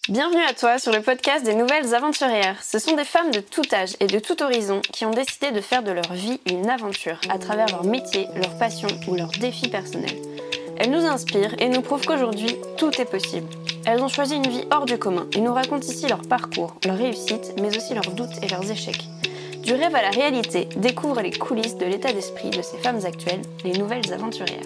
Bienvenue à toi sur le podcast des Nouvelles Aventurières. Ce sont des femmes de tout âge et de tout horizon qui ont décidé de faire de leur vie une aventure à travers leur métier, leur passion ou leurs défis personnels. Elles nous inspirent et nous prouvent qu'aujourd'hui, tout est possible. Elles ont choisi une vie hors du commun et nous racontent ici leur parcours, leurs réussites, mais aussi leurs doutes et leurs échecs. Du rêve à la réalité, découvre les coulisses de l'état d'esprit de ces femmes actuelles, les Nouvelles Aventurières.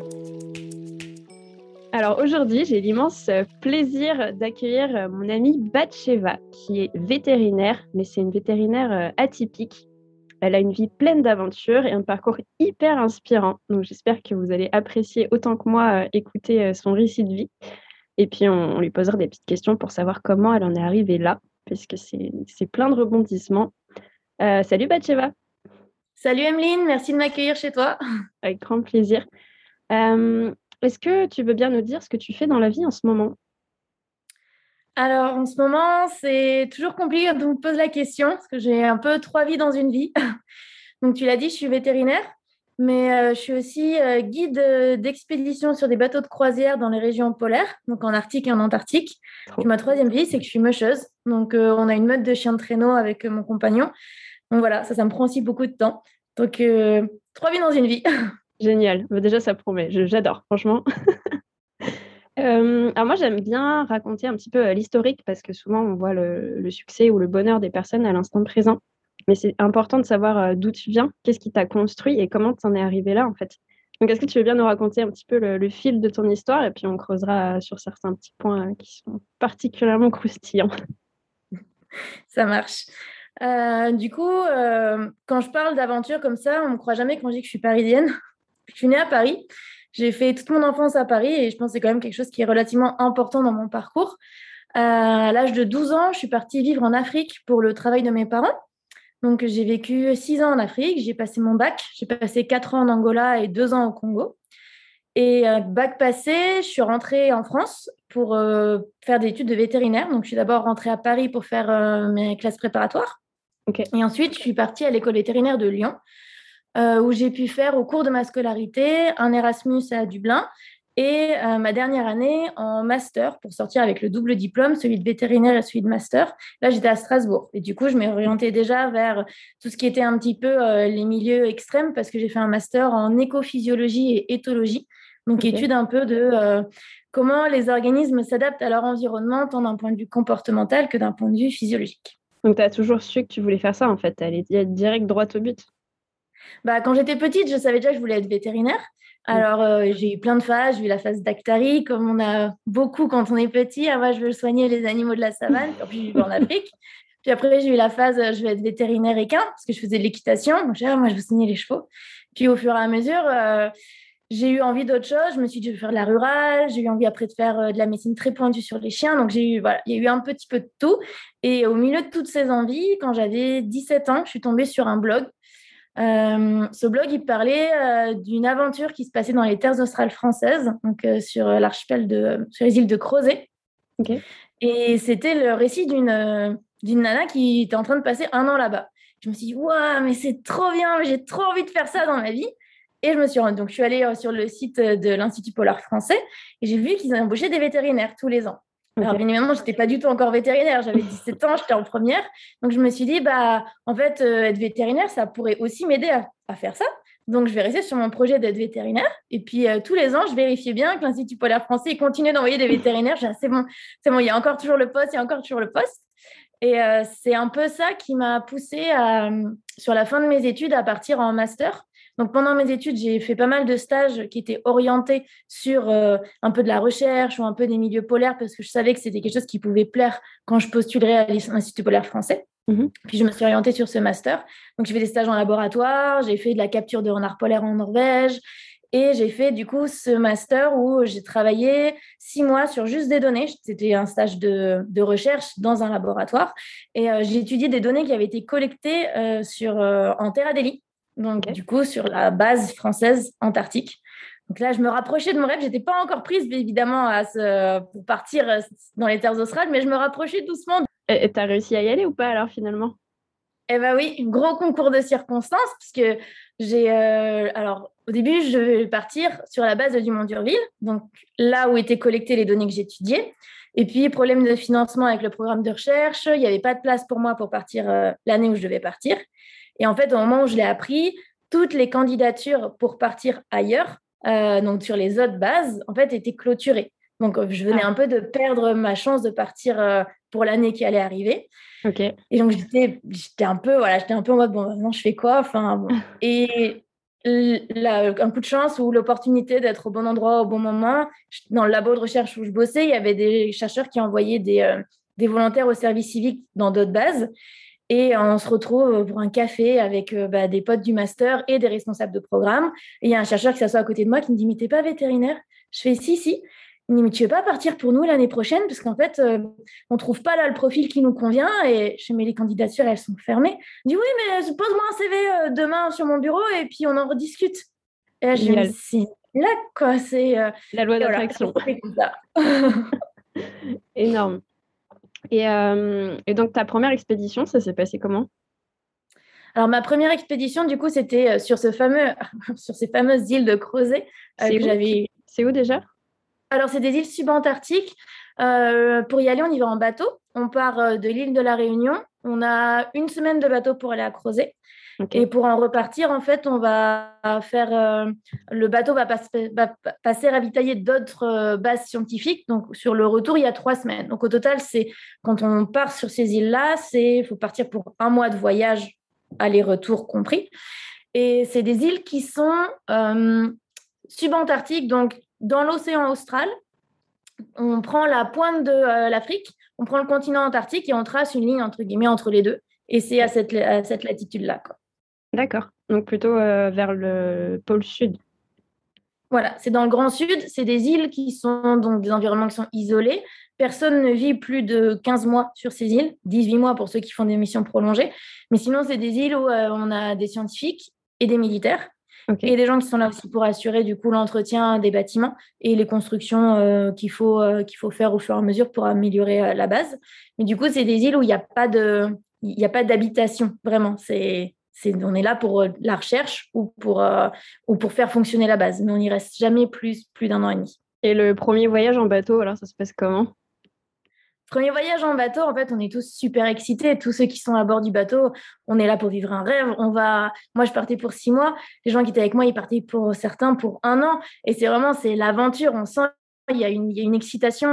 Alors aujourd'hui, j'ai l'immense plaisir d'accueillir mon amie Batcheva, qui est vétérinaire, mais c'est une vétérinaire atypique. Elle a une vie pleine d'aventures et un parcours hyper inspirant. Donc j'espère que vous allez apprécier autant que moi écouter son récit de vie. Et puis on lui posera des petites questions pour savoir comment elle en est arrivée là, puisque c'est plein de rebondissements. Salut Batcheva. Salut Emeline, merci de m'accueillir chez toi. Avec grand plaisir. Est-ce que tu veux bien nous dire ce que tu fais dans la vie en ce moment? Alors en ce moment, c'est toujours compliqué quand on me pose la question, parce que j'ai un peu 3 vies dans une vie. Donc tu l'as dit, je suis vétérinaire, mais je suis aussi guide d'expédition sur des bateaux de croisière dans les régions polaires, donc en Arctique et en Antarctique. Puis ma 3e vie, c'est que je suis musheuse. Donc on a une meute de chiens de traîneau avec mon compagnon. Donc voilà, ça me prend aussi beaucoup de temps. Donc 3 vies dans une vie. Génial. Déjà, ça promet. J'adore, franchement. Alors moi, j'aime bien raconter un petit peu l'historique parce que souvent, on voit le succès ou le bonheur des personnes à l'instant présent. Mais c'est important de savoir d'où tu viens, qu'est-ce qui t'a construit et comment tu en es arrivé là, en fait. Donc, est-ce que tu veux bien nous raconter un petit peu le fil de ton histoire et puis on creusera sur certains petits points qui sont particulièrement croustillants. Ça marche. Du coup, quand je parle d'aventure comme ça, on ne me croit jamais quand je dis que je suis parisienne. Je suis née à Paris. J'ai fait toute mon enfance à Paris et je pense que c'est quand même quelque chose qui est relativement important dans mon parcours. À l'âge de 12 ans, je suis partie vivre en Afrique pour le travail de mes parents. Donc, j'ai vécu 6 ans en Afrique. J'ai passé mon bac. J'ai passé 4 ans en Angola et 2 ans au Congo. Et bac passé, je suis rentrée en France pour faire des études de vétérinaire. Donc, je suis d'abord rentrée à Paris pour faire mes classes préparatoires. Ok. Et ensuite, je suis partie à l'école vétérinaire de Lyon, où j'ai pu faire au cours de ma scolarité un Erasmus à Dublin et ma dernière année en master pour sortir avec le double diplôme, celui de vétérinaire et celui de master. Là, j'étais à Strasbourg. Et du coup, je m'ai orientée déjà vers tout ce qui était un petit peu les milieux extrêmes parce que j'ai fait un master en écophysiologie et éthologie. Donc, étude un peu de comment les organismes s'adaptent à leur environnement, tant d'un point de vue comportemental que d'un point de vue physiologique. Donc, tu as toujours su que tu voulais faire ça, en fait. Tu allais direct droit au but. Quand j'étais petite, je savais déjà que je voulais être vétérinaire. Alors, j'ai eu plein de phases. J'ai eu la phase d'actarie, comme on a beaucoup quand on est petit. Ah, moi, je veux soigner les animaux de la savane. Puis je vivais en Afrique. Puis après, j'ai eu la phase, je vais être vétérinaire équin, parce que je faisais de l'équitation. Donc, moi, je veux soigner les chevaux. Puis au fur et à mesure, j'ai eu envie d'autre chose. Je me suis dit, je vais faire de la rurale. J'ai eu envie après de faire de la médecine très pointue sur les chiens. Donc, il y a eu un petit peu de tout. Et au milieu de toutes ces envies, quand j'avais 17 ans, je suis tombée sur un blog. Ce blog, il parlait d'une aventure qui se passait dans les terres australes françaises, donc sur l'archipel sur les îles de Crozet. Okay. Et c'était le récit d'une nana qui était en train de passer 1 an là-bas. Je me suis dit, waouh, mais c'est trop bien, j'ai trop envie de faire ça dans ma vie. Et donc je suis allée sur le site de l'Institut Polar Français et j'ai vu qu'ils embauchaient des vétérinaires tous les ans. Alors, bien évidemment, je n'étais pas du tout encore vétérinaire. J'avais 17 ans, j'étais en première. Donc, je me suis dit, en fait, être vétérinaire, ça pourrait aussi m'aider à faire ça. Donc, je vais rester sur mon projet d'être vétérinaire. Et puis, tous les ans, je vérifiais bien que l'Institut polaire français continue d'envoyer des vétérinaires. Je dis, c'est bon, il y a encore toujours le poste, Et c'est un peu ça qui m'a poussée sur la fin de mes études à partir en master. Donc, pendant mes études, j'ai fait pas mal de stages qui étaient orientés sur un peu de la recherche ou un peu des milieux polaires parce que je savais que c'était quelque chose qui pouvait plaire quand je postulerais à l'Institut polaire français. Puis, je me suis orientée sur ce master. Donc, j'ai fait des stages en laboratoire, j'ai fait de la capture de renards polaires en Norvège et j'ai fait du coup ce master où j'ai travaillé 6 mois sur juste des données. C'était un stage de recherche dans un laboratoire et j'ai étudié des données qui avaient été collectées en Terre Adélie. Donc, du coup, sur la base française antarctique. Donc là, je me rapprochais de mon rêve. Je n'étais pas encore prise, évidemment, pour partir dans les terres australes, mais je me rapprochais doucement. Et tu as réussi à y aller ou pas, alors, finalement? Eh bien oui, gros concours de circonstances, puisque Alors, au début, je devais partir sur la base de Dumont-Durville, donc là où étaient collectées les données que j'étudiais. Et puis, problème de financement avec le programme de recherche, il n'y avait pas de place pour moi pour partir l'année où je devais partir. Et en fait, au moment où je l'ai appris, toutes les candidatures pour partir ailleurs, donc sur les autres bases, en fait, étaient clôturées. Donc, je venais un peu de perdre ma chance de partir pour l'année qui allait arriver. Ok. Et donc, j'étais un peu en mode, bon, maintenant, je fais quoi? Enfin, bon. Et là, un coup de chance ou l'opportunité d'être au bon endroit au bon moment. Dans le labo de recherche où je bossais, il y avait des chercheurs qui envoyaient des volontaires au service civique dans d'autres bases. Et on se retrouve pour un café avec des potes du master et des responsables de programme. Et il y a un chercheur qui s'assoit à côté de moi qui me dit « Mais t'es pas vétérinaire ?» Je fais « Si, si. » Il me dit « Mais tu veux pas partir pour nous l'année prochaine? Parce qu'en fait, on trouve pas là le profil qui nous convient. » Et je mets les candidatures, elles sont fermées. Il dit « Oui, mais pose-moi un CV demain sur mon bureau et puis on en rediscute. » Et là, je me dis « C'est là, quoi. C'est la loi d'attraction. Voilà, Énorme. Et donc, ta première expédition, ça s'est passé comment? Alors, ma première expédition, du coup, c'était sur ces fameuses îles de Crozet que j'avais. C'est où déjà? Alors, c'est des îles subantarctiques. Pour y aller, on y va en bateau. On part de l'île de la Réunion. On a 1 semaine de bateau pour aller à Crozet. Okay. Et pour en repartir, en fait, on va faire le bateau va passer ravitailler d'autres bases scientifiques. Donc, sur le retour, il y a 3 semaines. Donc, au total, c'est quand on part sur ces îles-là, il faut partir pour 1 mois de voyage, aller-retour compris. Et c'est des îles qui sont subantarctiques, donc dans l'océan austral. On prend la pointe de l'Afrique, on prend le continent antarctique et on trace une ligne, entre guillemets, entre les deux. Et c'est à cette latitude-là, quoi. D'accord. Donc plutôt vers le pôle sud. Voilà, c'est dans le Grand Sud. C'est des îles qui sont donc des environnements qui sont isolés. Personne ne vit plus de 15 mois sur ces îles, 18 mois pour ceux qui font des missions prolongées. Mais sinon, c'est des îles où on a des scientifiques et des militaires. Okay. Et des gens qui sont là aussi pour assurer du coup l'entretien des bâtiments et les constructions qu'il faut faire au fur et à mesure pour améliorer la base. Mais du coup, c'est des îles où il n'y a pas d'habitation, vraiment. On est là pour la recherche ou pour faire fonctionner la base, mais on n'y reste jamais plus d'1 an et demi. Et le premier voyage en bateau, alors ça se passe comment? Premier voyage en bateau, en fait, on est tous super excités. Tous ceux qui sont à bord du bateau, on est là pour vivre un rêve. Moi, je partais pour 6 mois. Les gens qui étaient avec moi, ils partaient pour certains pour 1 an. Et c'est l'aventure. On sent il y a une excitation.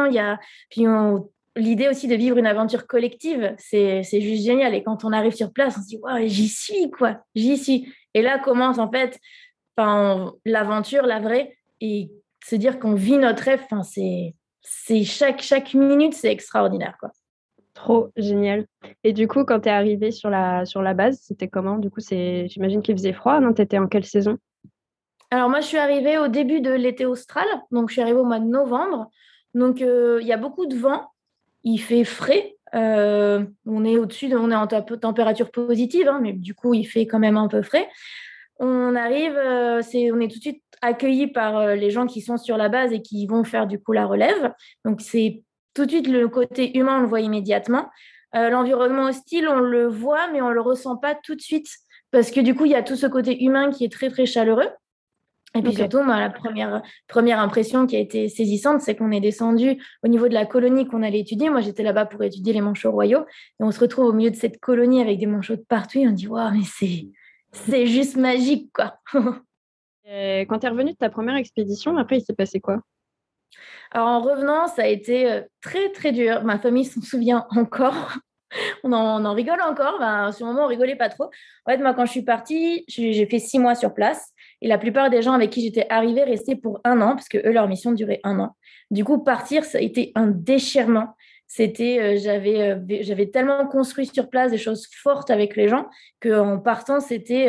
L'idée aussi de vivre une aventure collective, c'est juste génial. Et quand on arrive sur place, on se dit, ouais, j'y suis, quoi. J'y suis. Et là commence, en fait, l'aventure, la vraie. Et se dire qu'on vit notre rêve, c'est chaque minute, c'est extraordinaire, quoi. Trop génial. Et du coup, quand tu es arrivée sur la base, c'était comment? Du coup, j'imagine qu'il faisait froid, non? Tu étais en quelle saison? Alors, moi, je suis arrivée au début de l'été austral. Donc, je suis arrivée au mois de novembre. Donc, il y a beaucoup de vent. Il fait frais. On est on est en température positive, hein, mais du coup, il fait quand même un peu frais. On arrive, on est tout de suite accueillis par les gens qui sont sur la base et qui vont faire du coup la relève. Donc, c'est tout de suite le côté humain, on le voit immédiatement. L'environnement hostile, on le voit, mais on ne le ressent pas tout de suite parce que du coup, il y a tout ce côté humain qui est très, très chaleureux. Et puis surtout, la première impression qui a été saisissante, c'est qu'on est descendu au niveau de la colonie qu'on allait étudier. Moi, j'étais là-bas pour étudier les manchots royaux. Et on se retrouve au milieu de cette colonie avec des manchots de partout. Et on dit, waouh, mais c'est juste magique, quoi. Et quand tu es revenue de ta première expédition, après, il s'est passé quoi? Alors, en revenant, ça a été très, très dur. Ma famille s'en souvient encore. On en rigole encore. Sur le moment, on rigolait pas trop. En fait, moi, quand je suis partie, j'ai fait 6 mois sur place. Et la plupart des gens avec qui j'étais arrivée restaient pour 1 an, parce que eux, leur mission durait 1 an. Du coup, partir, ça a été un déchirement. J'avais tellement construit sur place des choses fortes avec les gens qu'en partant, c'était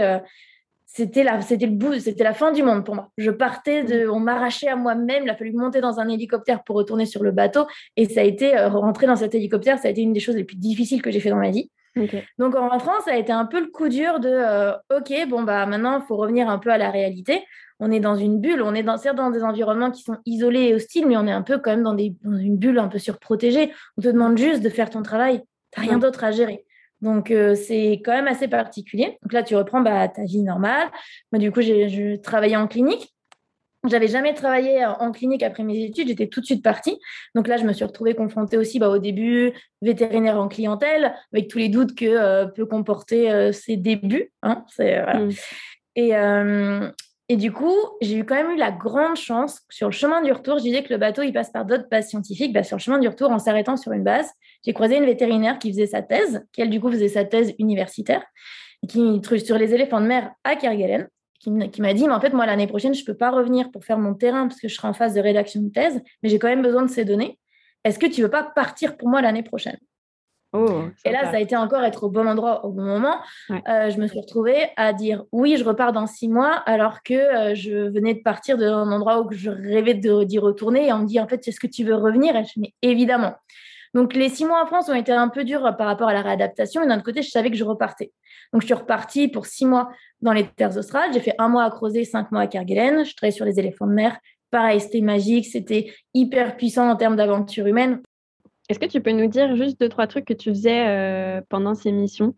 la fin du monde pour moi. Je partais on m'arrachait à moi-même. Il a fallu monter dans un hélicoptère pour retourner sur le bateau. Et ça a été, rentrer dans cet hélicoptère, ça a été une des choses les plus difficiles que j'ai fait dans ma vie. Okay. Donc, en rentrant, ça a été un peu le coup dur de OK, maintenant, il faut revenir un peu à la réalité. On est dans une bulle. On est certes dans des environnements qui sont isolés et hostiles, mais on est un peu quand même dans une bulle un peu surprotégée. On te demande juste de faire ton travail. Tu n'as rien d'autre à gérer. Donc, c'est quand même assez particulier. Donc là, tu reprends ta vie normale. Moi, du coup, je travaillais en clinique. J'avais jamais travaillé en clinique après mes études, j'étais tout de suite partie. Donc là, je me suis retrouvée confrontée aussi au début vétérinaire en clientèle, avec tous les doutes que peut comporter ses débuts. Hein, voilà. Et, et du coup, j'ai quand même eu la grande chance, sur le chemin du retour, je disais que le bateau, il passe par d'autres bases scientifiques. Sur le chemin du retour, en s'arrêtant sur une base, j'ai croisé une vétérinaire qui faisait sa thèse, qui elle, du coup, faisait sa thèse universitaire, sur les éléphants de mer à Kerguelen, qui m'a dit, mais en fait, moi, l'année prochaine, je ne peux pas revenir pour faire mon terrain parce que je serai en phase de rédaction de thèse, mais j'ai quand même besoin de ces données. Est-ce que tu ne veux pas partir pour moi l'année prochaine? Et là, ça a été encore être au bon endroit au bon moment. Ouais. Je me suis retrouvée à dire oui, je repars dans 6 mois, alors que je venais de partir d'un endroit où je rêvais d'y retourner. Et on me dit, en fait, est-ce que tu veux revenir? Et je dis, mais évidemment. Donc, les 6 mois en France ont été un peu durs par rapport à la réadaptation. Et d'un autre côté, je savais que je repartais. Donc, je suis repartie pour 6 mois dans les terres australes. J'ai fait 1 mois à Crozet, 5 mois à Kerguelen. Je travaillais sur les éléphants de mer. Pareil, c'était magique. C'était hyper puissant en termes d'aventure humaine. Est-ce que tu peux nous dire juste 2-3 trucs que tu faisais pendant ces missions?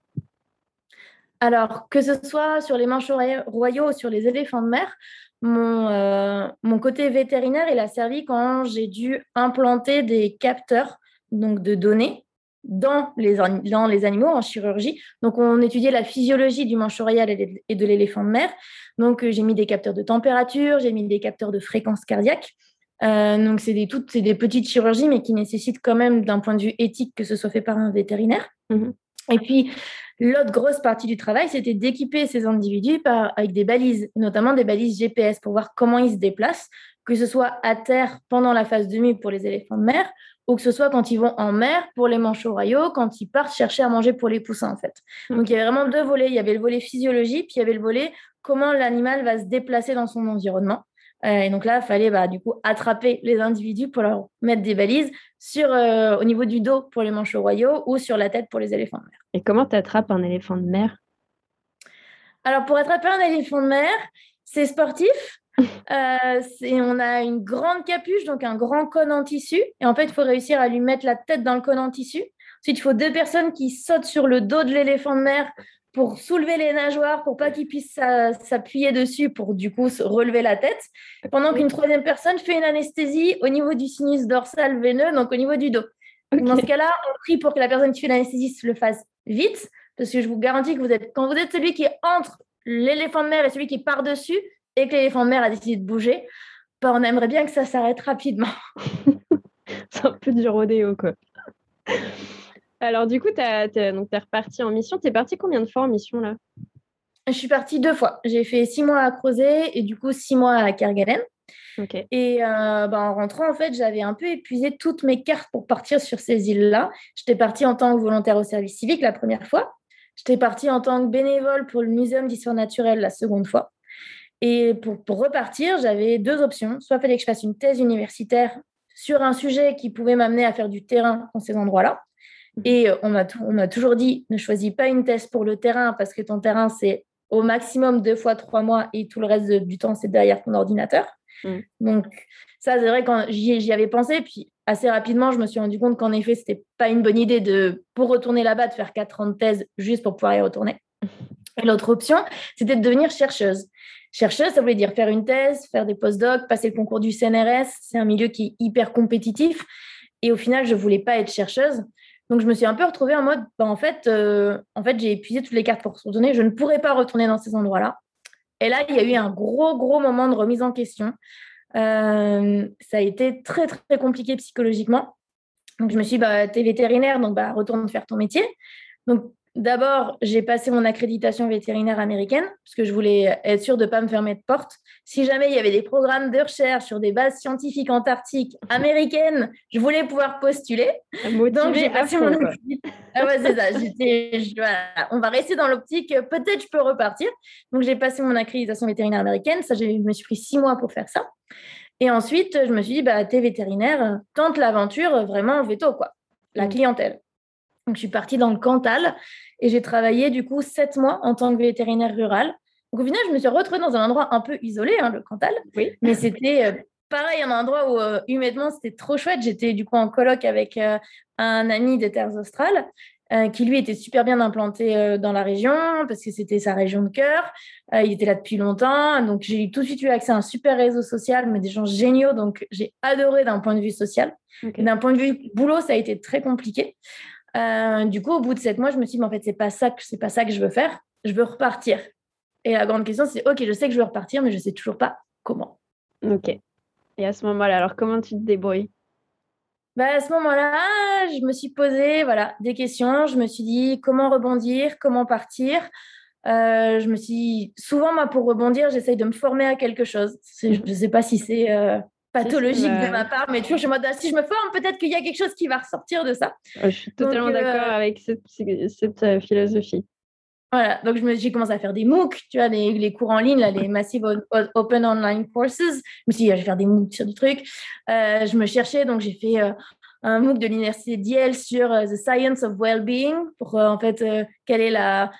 Alors, que ce soit sur les manchots royaux ou sur les éléphants de mer, mon côté vétérinaire, il a servi quand j'ai dû implanter des capteurs donc de données dans les animaux en chirurgie. Donc, on étudiait la physiologie du manchot royal et de l'éléphant de mer. Donc, j'ai mis des capteurs de température, j'ai mis des capteurs de fréquence cardiaque. Donc, c'est des petites chirurgies, mais qui nécessitent quand même, d'un point de vue éthique, que ce soit fait par un vétérinaire. Mmh. Et puis, l'autre grosse partie du travail, c'était d'équiper ces individus avec des balises, notamment des balises GPS, pour voir comment ils se déplacent, que ce soit à terre pendant la phase de mue pour les éléphants de mer, ou que ce soit quand ils vont en mer pour les manchots royaux, quand ils partent chercher à manger pour les poussins, en fait. Donc, il y avait vraiment 2 volets. Il y avait le volet physiologie, puis il y avait le volet comment l'animal va se déplacer dans son environnement. Et donc là, il fallait du coup attraper les individus pour leur mettre des balises au niveau du dos pour les manchots royaux ou sur la tête pour les éléphants de mer. Et comment tu attrapes un éléphant de mer? Alors, pour attraper un éléphant de mer, c'est sportif. On a une grande capuche, donc un grand cône en tissu. Et en fait, il faut réussir à lui mettre la tête dans le cône en tissu. Ensuite, il faut 2 personnes qui sautent sur le dos de l'éléphant de mer pour soulever les nageoires, pour pas qu'il puisse s'appuyer dessus, pour du coup se relever la tête, pendant qu'une 3e personne fait une anesthésie au niveau du sinus dorsal veineux, donc au niveau du dos. Okay. Dans ce cas-là, on prie pour que la personne qui fait l'anesthésie le fasse vite, parce que je vous garantis que quand vous êtes celui qui est entre l'éléphant de mer et celui qui est par-dessus, et que l'éléphant de mer a décidé de bouger, on aimerait bien que ça s'arrête rapidement. C'est un peu du rodéo, quoi. Alors, du coup, t'es repartie en mission. T'es partie combien de fois en mission, là? Je suis partie 2 fois. J'ai fait 6 mois à Crozet et du coup 6 mois à Kerguelen. Okay. Et en rentrant, en fait, j'avais un peu épuisé toutes mes cartes pour partir sur ces îles-là. J'étais partie en tant que volontaire au service civique la première fois. J'étais partie en tant que bénévole pour le Muséum d'histoire naturelle la seconde fois. Et pour repartir, j'avais 2 options. Soit il fallait que je fasse une thèse universitaire sur un sujet qui pouvait m'amener à faire du terrain dans ces endroits-là. Et on m'a toujours dit, ne choisis pas une thèse pour le terrain parce que ton terrain, c'est au maximum 2 fois 3 mois et tout le reste du temps, c'est derrière ton ordinateur. Donc, ça, c'est vrai, quand j'y avais pensé, puis assez rapidement, je me suis rendu compte qu'en effet, ce n'était pas une bonne idée pour retourner là-bas, de faire 4 ans de thèse juste pour pouvoir y retourner. Et l'autre option, c'était de devenir chercheuse. Chercheuse, ça voulait dire faire une thèse, faire des post-docs, passer le concours du CNRS. C'est un milieu qui est hyper compétitif. Et au final, je ne voulais pas être chercheuse. Donc, je me suis un peu retrouvée en mode, en fait, j'ai épuisé toutes les cartes pour retourner. Je ne pourrais pas retourner dans ces endroits-là. Et là, il y a eu un gros moment de remise en question. Ça a été très, très compliqué psychologiquement. Donc, je me suis dit, tu es vétérinaire, donc retourne faire ton métier. Donc, d'abord, j'ai passé mon accréditation vétérinaire américaine parce que je voulais être sûre de ne pas me fermer de porte. Si jamais il y avait des programmes de recherche sur des bases scientifiques antarctiques américaines, je voulais pouvoir postuler. Donc, j'ai passé mon accréditation. Ah ouais, c'est ça. Voilà. On va rester dans l'optique, peut-être je peux repartir. Donc, j'ai passé mon accréditation vétérinaire américaine. Ça, je me suis pris 6 mois pour faire ça. Et ensuite, je me suis dit, t'es vétérinaire, tente l'aventure, vraiment veto, quoi. La clientèle. Donc, je suis partie dans le Cantal et j'ai travaillé du coup 7 mois en tant que vétérinaire rural. Donc, au final, je me suis retrouvée dans un endroit un peu isolé, le Cantal. Oui. Mais c'était pareil, un endroit où humainement, c'était trop chouette. J'étais du coup en coloc avec un ami des terres australes. qui lui était super bien implanté dans la région parce que c'était sa région de cœur. Il était là depuis longtemps. Donc, j'ai tout de suite eu accès à un super réseau social, mais des gens géniaux. Donc, j'ai adoré d'un point de vue social. Okay. D'un point de vue boulot, ça a été très compliqué. Du coup, au bout de 7 mois, je me suis dit, mais en fait, c'est pas ça que je veux faire. Je veux repartir. Et la grande question, c'est, OK, je sais que je veux repartir, mais je sais toujours pas comment. OK. Et à ce moment-là, alors comment tu te débrouilles? À ce moment-là, je me suis posé des questions. Je me suis dit comment rebondir, comment partir. Je me suis dit, souvent, moi, pour rebondir, j'essaye de me former à quelque chose. Je ne sais pas si c'est pathologique de ma part, mais toujours, je me dis, si je me forme, peut-être qu'il y a quelque chose qui va ressortir de ça. Je suis totalement d'accord avec cette philosophie. Voilà, donc j'ai commencé à faire des MOOC, tu vois, les cours en ligne, là, les Massive Open Online Courses. Je me suis dit, je vais faire des MOOC sur du truc. Je me cherchais, donc j'ai fait un MOOC de l'université d'Yale sur The Science of Wellbeing, pour en fait, quelle est la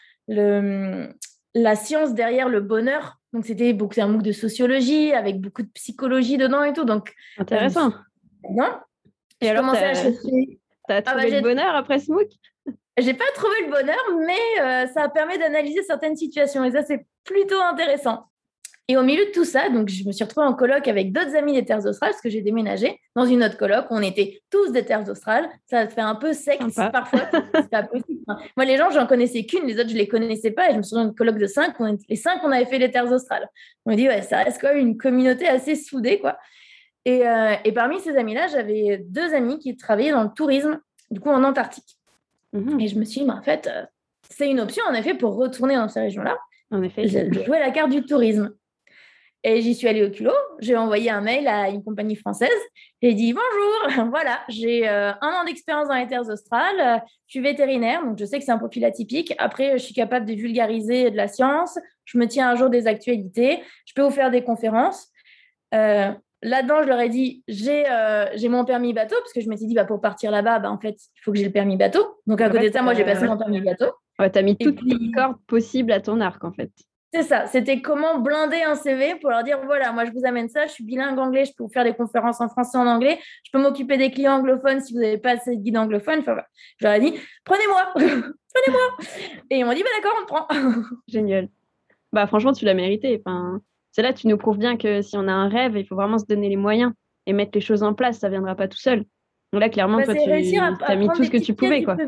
science derrière le bonheur. Donc c'est un MOOC de sociologie avec beaucoup de psychologie dedans et tout. Donc, intéressant. Non. Et alors, t'as trouvé le bonheur après ce MOOC? J'ai pas trouvé le bonheur, mais ça permet d'analyser certaines situations et ça, c'est plutôt intéressant. Et au milieu de tout ça, donc je me suis retrouvée en coloc avec d'autres amis des Terres australes parce que j'ai déménagé dans une autre coloc. On était tous des Terres australes. Ça fait un peu secte parfois. C'est pas possible. Moi, les gens, j'en connaissais qu'une. Les autres, je les connaissais pas. Et je me souviens d'une coloc de 5. Les 5, on avait fait les Terres australes. On m'a dit, ouais, ça reste quand même une communauté assez soudée, quoi. Et parmi ces amis-là, j'avais 2 amis qui travaillaient dans le tourisme, du coup en Antarctique. Et je me suis dit, mais en fait, c'est une option, en effet, pour retourner dans ces régions-là. En effet. Je jouais la carte du tourisme. Et j'y suis allée au culot. J'ai envoyé un mail à une compagnie française. J'ai dit, bonjour, voilà, j'ai 1 an d'expérience dans les Terres australes. Je suis vétérinaire, donc je sais que c'est un profil atypique. Après, je suis capable de vulgariser de la science. Je me tiens à jour des actualités. Je peux vous faire des conférences. Là-dedans, je leur ai dit, j'ai mon permis bateau, parce que je m'étais dit, pour partir là-bas, en fait, il faut que j'ai le permis bateau. Donc, à côté de ça, moi, j'ai passé mon permis bateau. Ouais, tu as mis toutes les cordes possibles à ton arc, en fait. C'est ça. C'était comment blinder un CV pour leur dire, voilà, moi, je vous amène ça, je suis bilingue anglais, je peux vous faire des conférences en français, en anglais, je peux m'occuper des clients anglophones si vous n'avez pas assez de guide anglophone. Enfin, voilà. Je leur ai dit, prenez-moi, prenez-moi. Et ils m'ont dit, d'accord, on te prend. Génial. Franchement, tu l'as mérité. Enfin... C'est là que tu nous prouves bien que si on a un rêve, il faut vraiment se donner les moyens et mettre les choses en place. Ça ne viendra pas tout seul. Donc là, clairement, toi, tu as mis tout ce que tu pouvais. Quoi.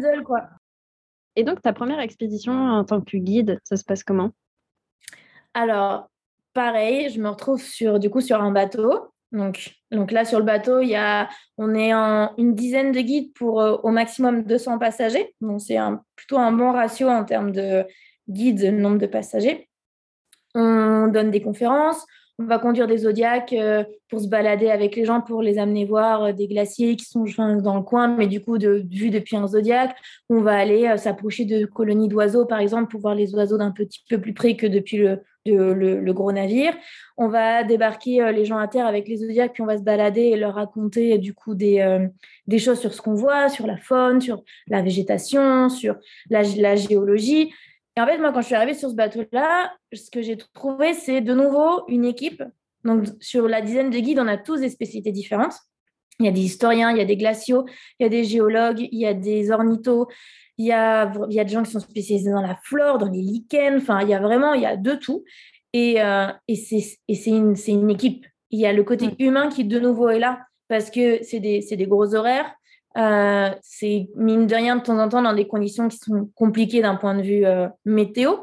Et donc, ta première expédition en tant que guide, ça se passe comment? Alors, pareil, je me retrouve sur un bateau. Donc là, sur le bateau, on est en une dizaine de guides pour au maximum 200 passagers. Donc, c'est plutôt un bon ratio en termes de guides, nombre de passagers. On donne des conférences, on va conduire des zodiacs pour se balader avec les gens, pour les amener voir des glaciers qui sont dans le coin, mais du coup, vus depuis un zodiac. On va aller s'approcher de colonies d'oiseaux, par exemple, pour voir les oiseaux d'un petit peu plus près que depuis le gros navire. On va débarquer les gens à terre avec les zodiacs, puis on va se balader et leur raconter du coup des choses sur ce qu'on voit, sur la faune, sur la végétation, sur la géologie. Et en fait, moi, quand je suis arrivée sur ce bateau-là, ce que j'ai trouvé, c'est de nouveau une équipe. Donc, sur la dizaine de guides, on a tous des spécialités différentes. Il y a des historiens, il y a des glaciaux, il y a des géologues, il y a des ornithos, il y a des gens qui sont spécialisés dans la flore, dans les lichens. Enfin, il y a de tout. Et c'est une équipe. Il y a le côté humain qui, de nouveau, est là parce que c'est des gros horaires. C'est mine de rien de temps en temps dans des conditions qui sont compliquées d'un point de vue météo,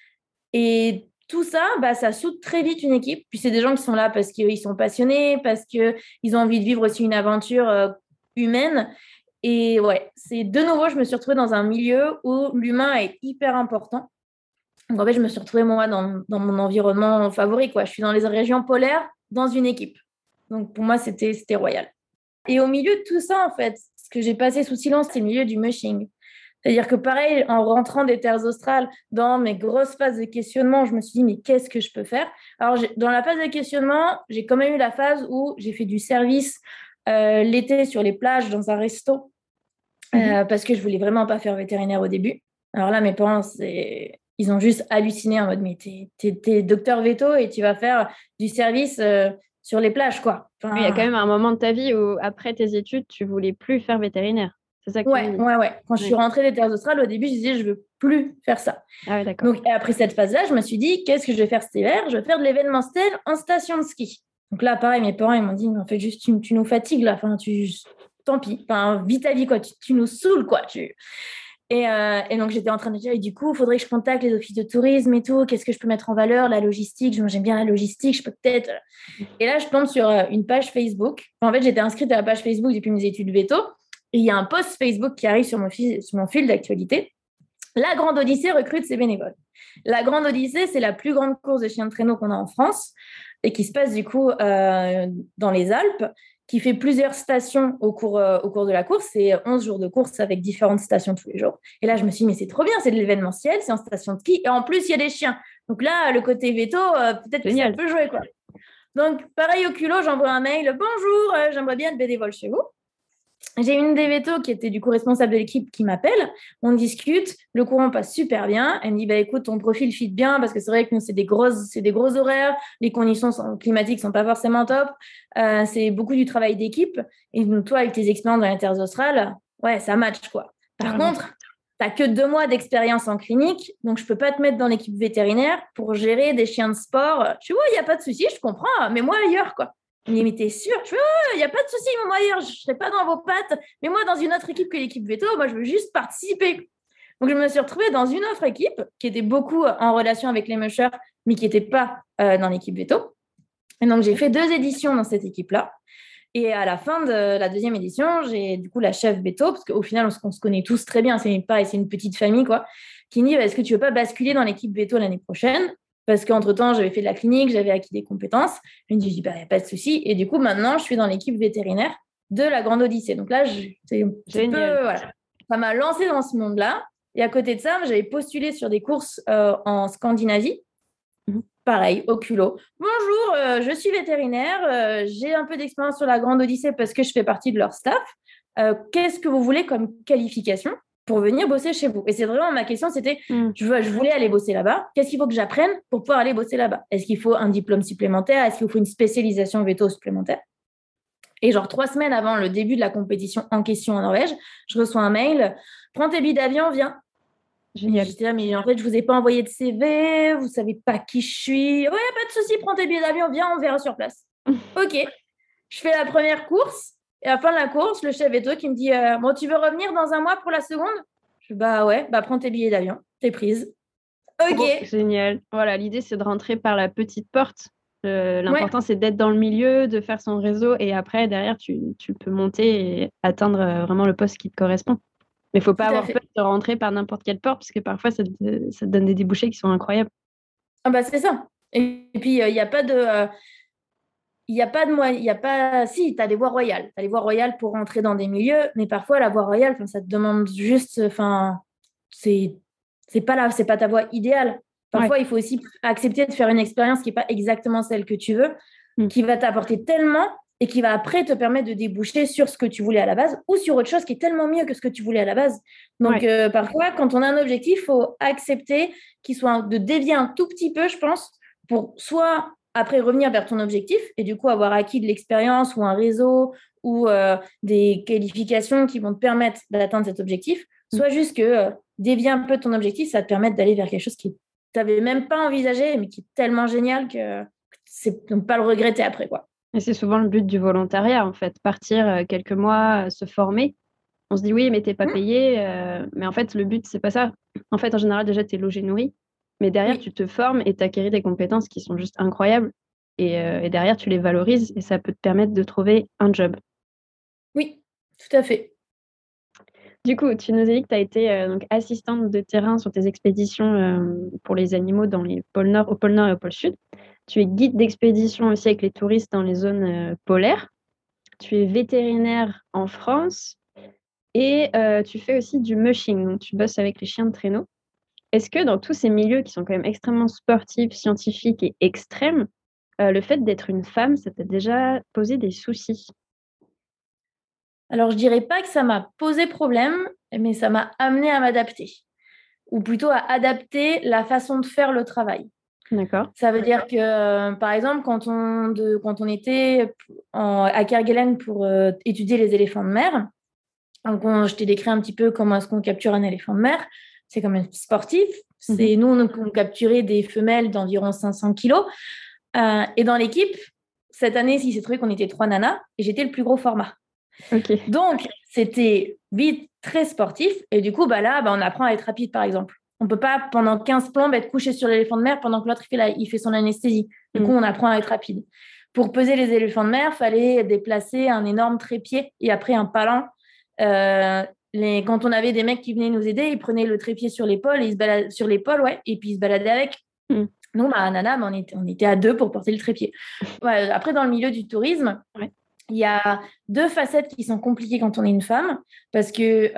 et tout ça, ça soude très vite une équipe. Puis c'est des gens qui sont là parce qu'ils sont passionnés, parce qu'ils ont envie de vivre aussi une aventure humaine. Et ouais, c'est de nouveau, je me suis retrouvée dans un milieu où l'humain est hyper important. Donc en fait, je me suis retrouvée moi dans mon environnement favori, quoi. Je suis dans les régions polaires dans une équipe. Donc pour moi, c'était royal. Et au milieu de tout ça, en fait, ce que j'ai passé sous silence, c'est le milieu du mushing. C'est-à-dire que pareil, en rentrant des Terres australes, dans mes grosses phases de questionnement, je me suis dit, mais qu'est-ce que je peux faire? Alors, dans la phase de questionnement, j'ai quand même eu la phase où j'ai fait du service l'été sur les plages dans un resto parce que je voulais vraiment pas faire vétérinaire au début. Alors là, mes parents, ils ont juste halluciné en mode, mais t'es docteur véto et tu vas faire du service sur les plages, quoi. Enfin, il y a quand même un moment de ta vie où, après tes études, tu voulais plus faire vétérinaire, C'est ça que tu Ouais. dis. Quand je suis rentrée des terres australes, au début, je disais, je veux plus faire ça. Ah ouais, d'accord. Donc, après cette phase-là, je me suis dit, qu'est-ce que je vais faire cet hiver? Je vais faire de l'événementiel en station de ski. Donc là, pareil, mes parents, ils m'ont dit, mais en fait, juste, tu nous fatigues, là. Enfin, tant pis. Enfin, vis ta vie, quoi. Tu nous saoules, quoi. Et donc, j'étais en train de dire, et du coup, il faudrait que je contacte les offices de tourisme et tout. Qu'est-ce que je peux mettre en valeur? La logistique. J'aime bien la logistique. Je peux peut-être... Et là, je tombe sur une page Facebook. En fait, j'étais inscrite à la page Facebook depuis mes études veto. Et il y a un post Facebook qui arrive sur mon fil d'actualité. La Grande Odyssée recrute ses bénévoles. La Grande Odyssée, c'est la plus grande course de chiens de traîneau qu'on a en France et qui se passe du coup dans les Alpes, qui fait plusieurs stations au cours de la course. C'est 11 jours de course avec différentes stations tous les jours. Et là, je me suis dit, mais c'est trop bien, c'est de l'événementiel, c'est en station de ski. Et en plus, il y a des chiens. Donc là, le côté veto, peut-être que ça peut jouer, quoi. Donc, pareil au culot, j'envoie un mail. Bonjour, j'aimerais bien être bénévole chez vous. J'ai une des vétos qui était du coup responsable de l'équipe qui m'appelle. On discute, le courant passe super bien. Elle me dit, écoute, ton profil fit bien parce que c'est vrai que nous, c'est des gros horaires. Les conditions climatiques sont pas forcément top. C'est beaucoup du travail d'équipe. Et donc, toi, avec tes expériences dans les terres australes, ouais, ça match, quoi. Par contre, tu n'as que 2 mois d'expérience en clinique, donc je ne peux pas te mettre dans l'équipe vétérinaire pour gérer des chiens de sport. Je vois, il n'y a pas de souci, je comprends, mais moi ailleurs, quoi. Mais t'es sûr? Je fais, il n'y a pas de souci, moi ailleurs, je ne serai pas dans vos pattes, mais moi dans une autre équipe que l'équipe veto, moi je veux juste participer. Donc je me suis retrouvée dans une autre équipe qui était beaucoup en relation avec les mushers, mais qui n'était pas dans l'équipe veto. Et donc j'ai fait 2 éditions dans cette équipe-là. Et à la fin de la 2e édition, j'ai du coup la chef veto, parce qu'au final, on se connaît tous très bien, c'est une petite famille, quoi, qui me dit, est-ce que tu veux pas basculer dans l'équipe veto l'année prochaine? Parce qu'entre-temps, j'avais fait de la clinique, j'avais acquis des compétences. Je me dis, il n'y a pas de souci. Et du coup, maintenant, je suis dans l'équipe vétérinaire de la Grande Odyssée. Donc là, voilà. Ça m'a lancée dans ce monde-là. Et à côté de ça, j'avais postulé sur des courses en Scandinavie. Pareil, au culot. Bonjour, je suis vétérinaire, j'ai un peu d'expérience sur la Grande Odyssée parce que je fais partie de leur staff. Qu'est-ce que vous voulez comme qualification pour venir bosser chez vous? Et c'est vraiment ma question, c'était, je voulais aller bosser là-bas. Qu'est-ce qu'il faut que j'apprenne pour pouvoir aller bosser là-bas? Est-ce qu'il faut un diplôme supplémentaire? Est-ce qu'il faut une spécialisation veto supplémentaire? Et genre 3 semaines avant le début de la compétition en question en Norvège, je reçois un mail, prends tes billets d'avion, viens. Génial. J'étais là, mais en fait, je ne vous ai pas envoyé de CV, vous ne savez pas qui je suis. Ouais, pas de souci, prends tes billets d'avion, viens, on verra sur place. Ok, je fais la première course, et à la fin de la course, le chef veto qui me dit bon, tu veux revenir dans 1 mois pour la seconde? Je dis bah ouais, prends tes billets d'avion, t'es prise. Ok. Oh, génial. Voilà, l'idée, c'est de rentrer par la petite porte. L'important, c'est d'être dans le milieu, de faire son réseau, et après, derrière, tu peux monter et atteindre vraiment le poste qui te correspond. Mais il ne faut pas avoir peur de rentrer par n'importe quelle porte, parce que parfois, ça te donne des débouchés qui sont incroyables. Ah bah c'est ça. Et puis, il n'y a pas de... Si, tu as des voies royales. Tu as les voies royales pour rentrer dans des milieux, mais parfois, la voie royale, ça te demande juste... c'est pas ta voie idéale. Parfois, il faut aussi accepter de faire une expérience qui n'est pas exactement celle que tu veux, qui va t'apporter tellement et qui va après te permettre de déboucher sur ce que tu voulais à la base ou sur autre chose qui est tellement mieux que ce que tu voulais à la base. Donc, parfois, quand on a un objectif, il faut accepter de dévier un tout petit peu, je pense, pour soit après revenir vers ton objectif et du coup avoir acquis de l'expérience ou un réseau ou des qualifications qui vont te permettre d'atteindre cet objectif, soit juste que dévier un peu de ton objectif, ça va te permettre d'aller vers quelque chose qui tu n'avais même pas envisagé, mais qui est tellement génial que c'est ne pas le regretter après, quoi. Et c'est souvent le but du volontariat, en fait. Partir quelques mois, se former. On se dit oui, mais t'es pas payé. Mais en fait, le but, c'est pas ça. En fait, en général, déjà, t'es logé, nourri. Mais derrière, tu te formes et t'acquéris des compétences qui sont juste incroyables. Et derrière, tu les valorises et ça peut te permettre de trouver un job. Oui, tout à fait. Du coup, tu nous as dit que tu as été donc assistante de terrain sur tes expéditions pour les animaux dans les pôles Nord, au pôle Nord et au pôle Sud. Tu es guide d'expédition aussi avec les touristes dans les zones polaires. Tu es vétérinaire en France et tu fais aussi du mushing. Donc, tu bosses avec les chiens de traîneau. Est-ce que dans tous ces milieux qui sont quand même extrêmement sportifs, scientifiques et extrêmes, le fait d'être une femme, ça t'a déjà posé des soucis? Alors, je dirais pas que ça m'a posé problème, mais ça m'a amené à m'adapter. Ou plutôt à adapter la façon de faire le travail. D'accord. Ça veut dire que, par exemple, quand on était à Kerguelen pour étudier les éléphants de mer, Donc, je t'ai décrit un petit peu comment est-ce qu'on capture un éléphant de mer. C'est quand même sportif. Nous, on capturait des femelles d'environ 500 kilos. Et dans l'équipe, cette année, il s'est trouvé qu'on était 3 nanas et j'étais le plus gros format. Ok. Donc, c'était vite très sportif. Et du coup, on apprend à être rapide, par exemple. On ne peut pas, pendant 15 plombes, être couché sur l'éléphant de mer pendant que l'autre il fait son anesthésie. Du coup, on apprend à être rapide. Pour peser les éléphants de mer, il fallait déplacer un énorme trépied et après un palan. Quand on avait des mecs qui venaient nous aider, ils prenaient le trépied sur l'épaule et et puis ils se baladaient avec. Nous, nana, on était à 2 pour porter le trépied. Ouais, après, dans le milieu du tourisme, il y a 2 facettes qui sont compliquées quand on est une femme, parce que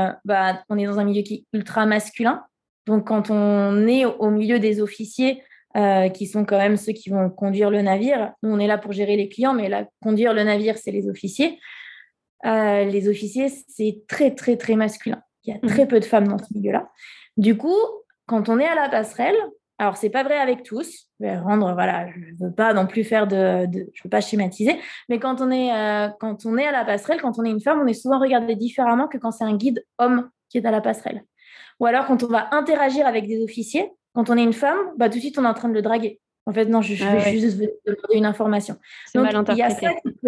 on est dans un milieu qui est ultra masculin. Donc, quand on est au milieu des officiers, qui sont quand même ceux qui vont conduire le navire, nous, on est là pour gérer les clients, mais là, conduire le navire, c'est les officiers. Les officiers, c'est très, très, très masculin. Il y a très peu de femmes dans ce milieu-là. Du coup, quand on est à la passerelle, alors, c'est pas vrai avec tous. Je vais je veux pas non plus faire je veux pas schématiser. Mais quand on est à la passerelle, quand on est une femme, on est souvent regardé différemment que quand c'est un guide homme qui est à la passerelle. Ou alors, quand on va interagir avec des officiers, quand on est une femme, tout de suite, on est en train de le draguer. En fait, non, je vais juste demander une information. C'est mal interprété.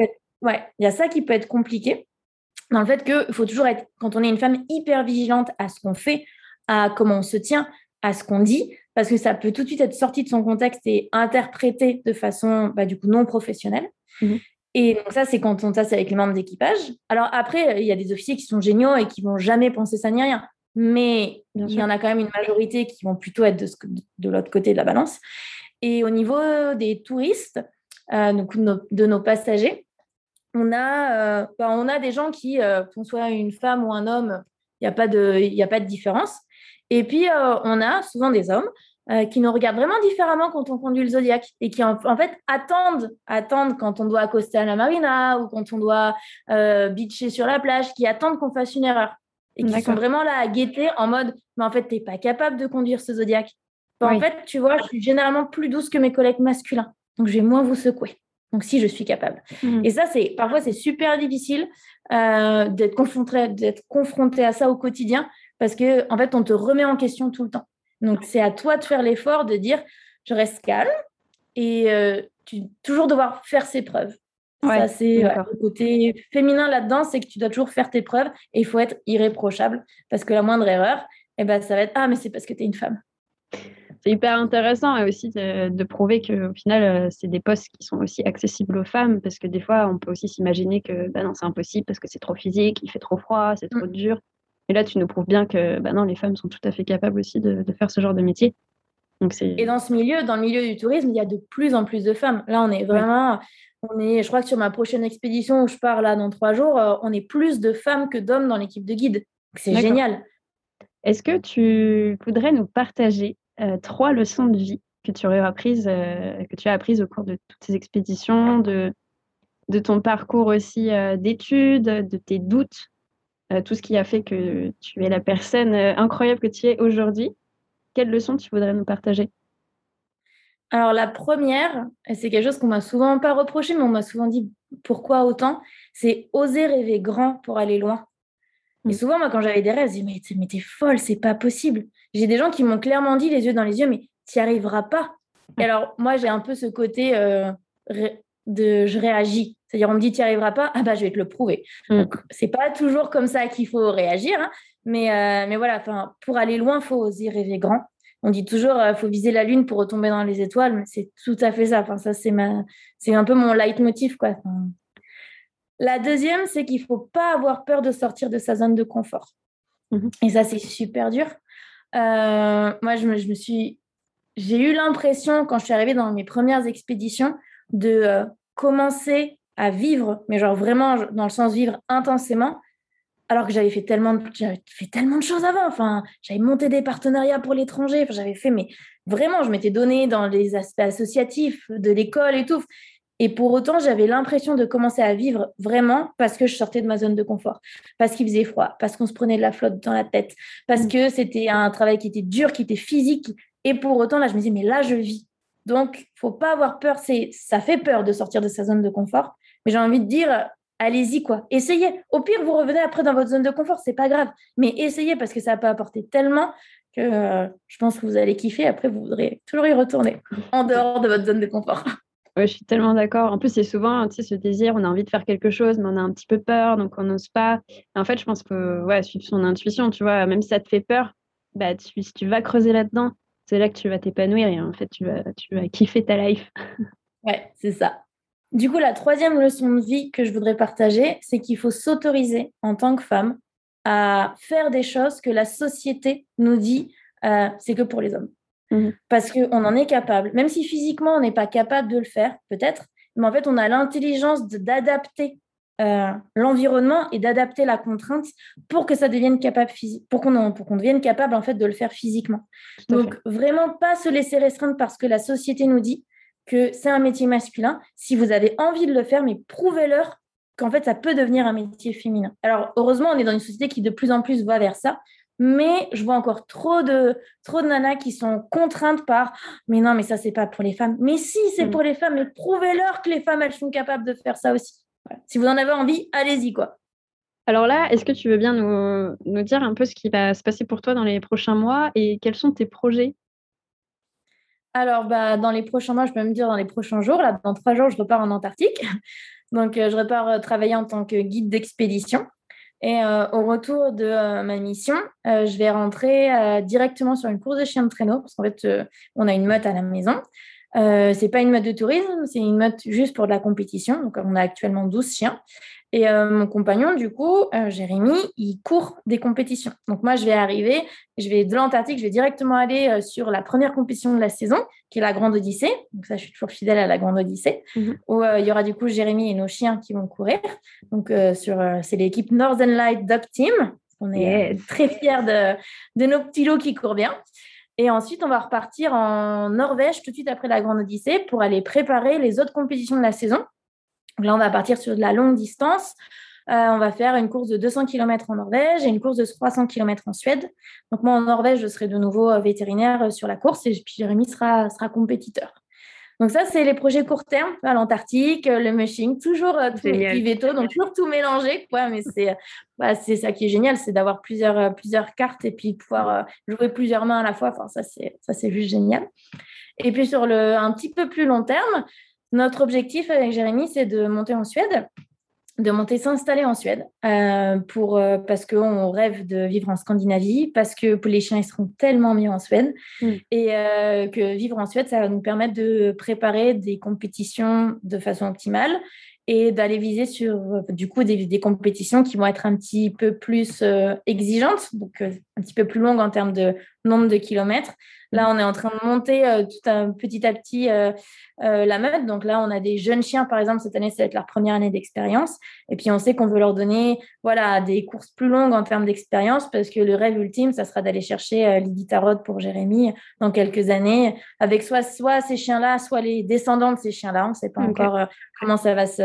Il y a ça qui peut être compliqué, dans le fait qu'il faut toujours être, quand on est une femme, hyper vigilante à ce qu'on fait, à comment on se tient, à ce qu'on dit, parce que ça peut tout de suite être sorti de son contexte et interprété de façon du coup non professionnelle. Et donc ça, c'est c'est avec les membres d'équipage. Alors après, il y a des officiers qui sont géniaux et qui vont jamais penser ça ni rien. Mais il y en a quand même une majorité qui vont plutôt être de l'autre côté de la balance. Et au niveau des touristes, donc de nos passagers, on a des gens qui, qu'on soit une femme ou un homme, il n'y a pas de différence. Et puis, on a souvent des hommes qui nous regardent vraiment différemment quand on conduit le Zodiac et qui, en fait, attendent quand on doit accoster à la marina ou quand on doit beacher sur la plage, qui attendent qu'on fasse une erreur et qui sont vraiment là à guetter en mode « mais en fait, tu n'es pas capable de conduire ce Zodiac ». En fait, tu vois, je suis généralement plus douce que mes collègues masculins, donc je vais moins vous secouer. Donc, si je suis capable. Et ça, parfois, c'est super difficile d'être confronté à ça au quotidien parce que, en fait, on te remet en question tout le temps. Donc, c'est à toi de faire l'effort de dire je reste calme et toujours devoir faire ses preuves. Ça, c'est le côté féminin là-dedans, c'est que tu dois toujours faire tes preuves et il faut être irréprochable parce que la moindre erreur, ça va être ah, mais c'est parce que tu es une femme. C'est hyper intéressant aussi de prouver qu'au final, c'est des postes qui sont aussi accessibles aux femmes parce que des fois, on peut aussi s'imaginer que non, c'est impossible parce que c'est trop physique, il fait trop froid, c'est trop dur. Et là, tu nous prouves bien que non, les femmes sont tout à fait capables aussi de faire ce genre de métier. Donc, et dans le milieu du tourisme, il y a de plus en plus de femmes. Là, on est vraiment... je crois que sur ma prochaine expédition où je pars là dans 3 jours, on est plus de femmes que d'hommes dans l'équipe de guide. C'est génial. Est-ce que tu voudrais nous partager 3 leçons de vie que tu as apprises au cours de toutes ces expéditions, de ton parcours aussi d'études, de tes doutes, tout ce qui a fait que tu es la personne incroyable que tu es aujourd'hui? Quelles leçons tu voudrais nous partager? Alors, la première, c'est quelque chose qu'on m'a souvent pas reproché, mais on m'a souvent dit pourquoi autant, c'est oser rêver grand pour aller loin. Et souvent, moi, quand j'avais des rêves, je disais, mais t'es folle, c'est pas possible. J'ai des gens qui m'ont clairement dit, les yeux dans les yeux, mais t'y arriveras pas. Et alors, moi, j'ai un peu ce côté je réagis. C'est-à-dire, on me dit, t'y arriveras pas, je vais te le prouver. Donc, c'est pas toujours comme ça qu'il faut réagir, hein, mais voilà, pour aller loin, il faut oser rêver grand. On dit toujours, faut viser la lune pour retomber dans les étoiles, mais c'est tout à fait ça. Ça, c'est un peu mon leitmotiv, quoi. La deuxième, c'est qu'il ne faut pas avoir peur de sortir de sa zone de confort. Et ça, c'est super dur. Moi, j'ai eu l'impression, quand je suis arrivée dans mes premières expéditions, de commencer à vivre, mais genre vraiment dans le sens vivre intensément, alors que j'avais fait tellement de choses avant. J'avais monté des partenariats pour l'étranger. Mais vraiment, je m'étais donnée dans les aspects associatifs de l'école et tout. Et pour autant, j'avais l'impression de commencer à vivre vraiment parce que je sortais de ma zone de confort, parce qu'il faisait froid, parce qu'on se prenait de la flotte dans la tête, parce que c'était un travail qui était dur, qui était physique. Et pour autant, là, je me disais, mais là, je vis. Donc, il ne faut pas avoir peur. Ça fait peur de sortir de sa zone de confort. Mais j'ai envie de dire, allez-y, quoi. Essayez. Au pire, vous revenez après dans votre zone de confort, c'est pas grave. Mais essayez parce que ça peut apporter tellement que je pense que vous allez kiffer. Après, vous voudrez toujours y retourner en dehors de votre zone de confort. Ouais, je suis tellement d'accord. En plus, c'est souvent, tu sais, ce désir, on a envie de faire quelque chose, mais on a un petit peu peur, donc on n'ose pas. Et en fait, je pense que, ouais, suivre son intuition, tu vois, même si ça te fait peur, bah, si tu vas creuser là-dedans, c'est là que tu vas t'épanouir et en fait, tu vas kiffer ta life. Ouais, c'est ça. Du coup, la troisième leçon de vie que je voudrais partager, c'est qu'il faut s'autoriser en tant que femme à faire des choses que la société nous dit c'est que pour les hommes. Mhm. Parce qu'on en est capable, même si physiquement on n'est pas capable de le faire, peut-être, mais en fait on a l'intelligence d'adapter l'environnement et d'adapter la contrainte pour que ça devienne capable pour qu'on devienne capable en fait de le faire physiquement. Tout à Donc fait. vraiment pas se laisser restreindre parce que la société nous dit que c'est un métier masculin. Si vous avez envie de le faire, mais prouvez-leur qu'en fait ça peut devenir un métier féminin. Alors heureusement on est dans une société qui de plus en plus va vers ça. Mais je vois encore trop de nanas qui sont contraintes par mais non, mais ça, c'est pas pour les femmes. Mais si, c'est pour les femmes, mais prouvez-leur que les femmes, elles sont capables de faire ça aussi. Voilà. Si vous en avez envie, allez-y, quoi. Alors là, est-ce que tu veux bien nous dire un peu ce qui va se passer pour toi dans les prochains mois et quels sont tes projets? Alors, bah, dans les prochains mois, je peux me dire dans les prochains jours, là, dans 3 jours, je repars en Antarctique. Donc, je repars travailler en tant que guide d'expédition. Et au retour de ma mission, je vais rentrer directement sur une course de chiens de traîneau, parce qu'en fait, on a une meute à la maison. C'est pas une meute de tourisme, c'est une meute juste pour de la compétition. Donc, on a actuellement 12 chiens. Et mon compagnon, du coup, Jérémy, il court des compétitions. Donc, moi, je vais arriver, je vais de l'Antarctique, je vais directement aller sur la première compétition de la saison, qui est la Grande Odyssée. Donc, ça, je suis toujours fidèle à la Grande Odyssée, où il y aura du coup Jérémy et nos chiens qui vont courir. Donc, c'est l'équipe Northern Light Dog Team. On est très fiers de nos petits loups qui courent bien. Et ensuite, on va repartir en Norvège tout de suite après la Grande Odyssée pour aller préparer les autres compétitions de la saison. Donc là, on va partir sur de la longue distance. On va faire une course de 200 km en Norvège et une course de 300 km en Suède. Donc moi, en Norvège, je serai de nouveau vétérinaire sur la course et puis Jérémy sera compétiteur. Donc ça, c'est les projets court terme à l'Antarctique, le mushing, toujours puis veto, donc toujours tout mélanger, quoi. Mais c'est ça qui est génial, c'est d'avoir plusieurs cartes et puis pouvoir jouer plusieurs mains à la fois. Enfin, ça, c'est juste génial. Et puis sur un petit peu plus long terme, notre objectif avec Jérémy, c'est de monter en Suède, s'installer en Suède, parce qu'on rêve de vivre en Scandinavie, parce que les chiens ils seront tellement mieux en Suède, et que vivre en Suède, ça va nous permettre de préparer des compétitions de façon optimale et d'aller viser sur du coup des compétitions qui vont être un petit peu plus exigeantes, donc un petit peu plus longues en termes de nombre de kilomètres. Là, on est en train de monter petit à petit la meute. Donc là, on a des jeunes chiens, par exemple, cette année, ça va être leur première année d'expérience. Et puis, on sait qu'on veut leur donner des courses plus longues en termes d'expérience parce que le rêve ultime, ça sera d'aller chercher l'Iditarod pour Jérémy dans quelques années avec soit ces chiens-là, soit les descendants de ces chiens-là. On ne sait pas encore comment ça va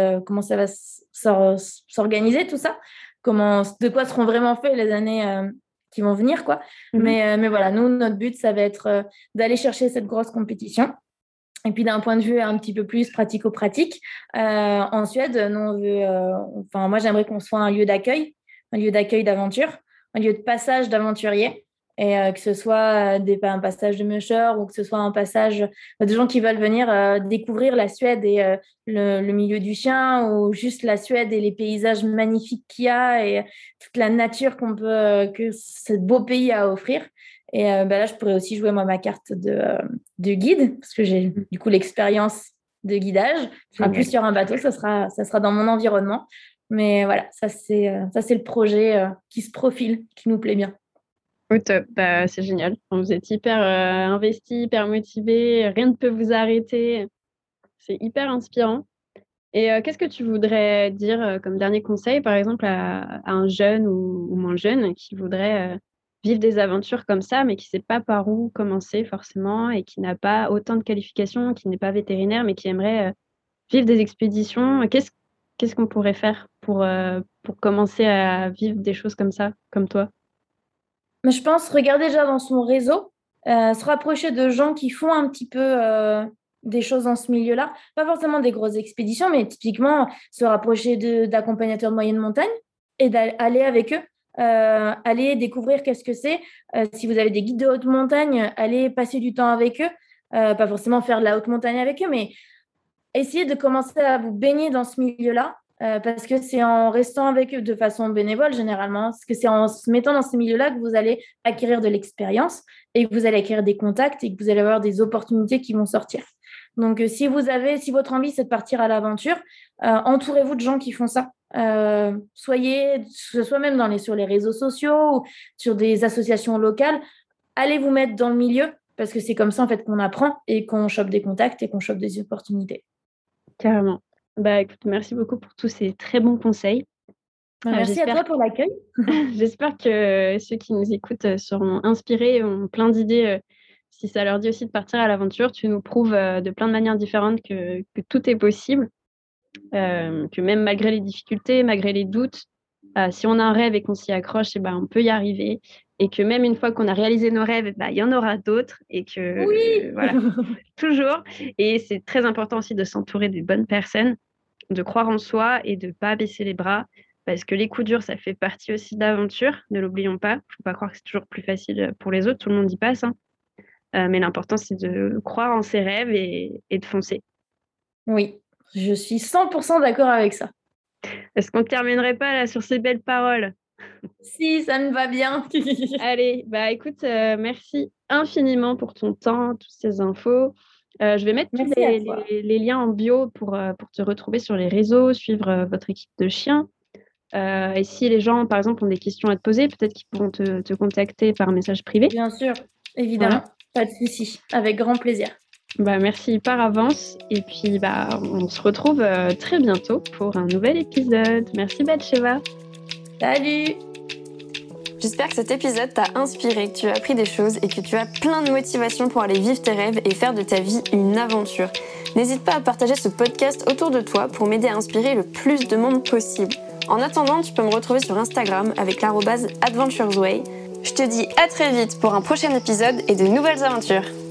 s'organiser, tout ça. De quoi seront vraiment faits les années qui vont venir, quoi. Mais voilà, nous, notre but, ça va être d'aller chercher cette grosse compétition. Et puis d'un point de vue un petit peu plus pratico-pratique, en Suède, nous, on veut, moi, j'aimerais qu'on soit un lieu d'accueil d'aventure, un lieu de passage d'aventuriers. Et que ce soit un passage de musher ou que ce soit un passage de gens qui veulent venir découvrir la Suède et le milieu du chien ou juste la Suède et les paysages magnifiques qu'il y a et toute la nature que ce beau pays a à offrir. Et là, je pourrais aussi jouer moi ma carte de guide parce que j'ai du coup l'expérience de guidage. Ce sera plus sur un bateau, ça sera dans mon environnement. Mais voilà, ça c'est le projet qui se profile, qui nous plaît bien. Au top, c'est génial. Vous êtes hyper investis, hyper motivés, rien ne peut vous arrêter. C'est hyper inspirant. Et qu'est-ce que tu voudrais dire comme dernier conseil, par exemple, à un jeune ou moins jeune qui voudrait vivre des aventures comme ça, mais qui ne sait pas par où commencer forcément et qui n'a pas autant de qualifications, qui n'est pas vétérinaire, mais qui aimerait vivre des expéditions? Qu'est-ce qu'on pourrait faire pour commencer à vivre des choses comme ça, comme toi? Mais je pense regarder déjà dans son réseau, se rapprocher de gens qui font un petit peu des choses dans ce milieu-là. Pas forcément des grosses expéditions, mais typiquement se rapprocher d'accompagnateurs de moyenne montagne et d'aller avec eux. Aller découvrir qu'est-ce que c'est. Si vous avez des guides de haute montagne, allez passer du temps avec eux. Pas forcément faire de la haute montagne avec eux, mais essayez de commencer à vous baigner dans ce milieu-là. Parce que c'est en restant avec eux de façon bénévole généralement, parce que c'est en se mettant dans ces milieux-là que vous allez acquérir de l'expérience et que vous allez acquérir des contacts et que vous allez avoir des opportunités qui vont sortir. Donc, si votre envie c'est de partir à l'aventure, entourez-vous de gens qui font ça. Que ce soit même sur les réseaux sociaux ou sur des associations locales, allez vous mettre dans le milieu parce que c'est comme ça en fait qu'on apprend et qu'on chope des contacts et qu'on chope des opportunités. Carrément. Bah, écoute, merci beaucoup pour tous ces très bons conseils. Merci à toi pour l'accueil. J'espère que ceux qui nous écoutent seront inspirés, ont plein d'idées. Si ça leur dit aussi de partir à l'aventure, tu nous prouves de plein de manières différentes que tout est possible, que même malgré les difficultés, malgré les doutes, si on a un rêve et qu'on s'y accroche, on peut y arriver. Et que même une fois qu'on a réalisé nos rêves, il y en aura d'autres. Et que, oui. Voilà, toujours. Et c'est très important aussi de s'entourer des bonnes personnes, de croire en soi et de ne pas baisser les bras. Parce que les coups durs, ça fait partie aussi de l'aventure. Ne l'oublions pas. Il ne faut pas croire que c'est toujours plus facile pour les autres. Tout le monde y passe. Mais l'important, c'est de croire en ses rêves et de foncer. Oui, je suis 100% d'accord avec ça. Est-ce qu'on ne terminerait pas là sur ces belles paroles ? Si, ça me va bien. Allez, écoute, merci infiniment pour ton temps, toutes ces infos. Je vais mettre tous les liens en bio pour te retrouver sur les réseaux, suivre votre équipe de chiens. Et si les gens, par exemple, ont des questions à te poser, peut-être qu'ils pourront te contacter par message privé. Bien sûr, évidemment, Pas de souci, avec grand plaisir. Merci par avance. Et puis, on se retrouve très bientôt pour un nouvel épisode. Merci Batsheva. Salut. J'espère que cet épisode t'a inspiré, que tu as appris des choses et que tu as plein de motivation pour aller vivre tes rêves et faire de ta vie une aventure. N'hésite pas à partager ce podcast autour de toi pour m'aider à inspirer le plus de monde possible. En attendant, tu peux me retrouver sur Instagram avec @adventuresway. Je te dis à très vite pour un prochain épisode et de nouvelles aventures.